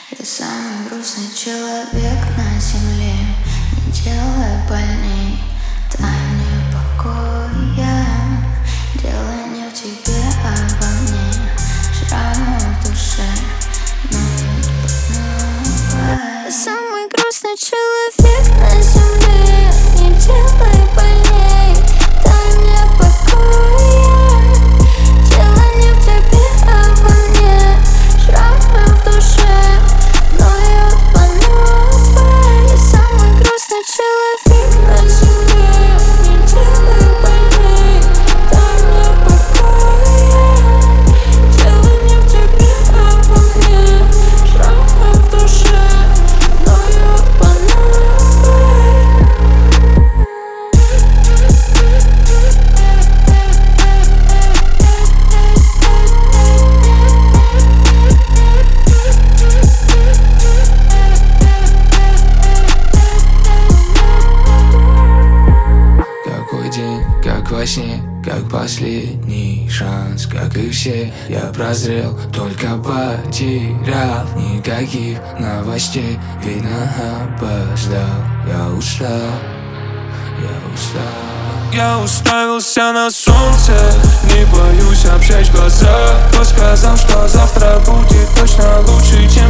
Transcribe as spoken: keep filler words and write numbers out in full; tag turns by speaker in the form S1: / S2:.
S1: Я самый грустный человек на земле. Не делай больней, дай мне покоя. Дело не в тебе, а во мне. Шрамы в душе ноют по новой. Я самый грустный человек на земле. Не делай больней, дай мне покоя. Дело не в тебе, а во мне. Шрамы в душе ноют по новой. Я самый грустный человек на земле. Не делай больней, дай мне покоя. Дело не в тебе, а во мне. Шрамы в душе ноют по новой.
S2: Какой день, как во сне, как последний шанс. Как и все, я прозрел, только потерял. Никаких новостей, видно, опоздал. Я устал, я устал. Я уставился на солнце, не боюсь обжечь глаза. Кто сказал, что завтра будет точно лучше, чем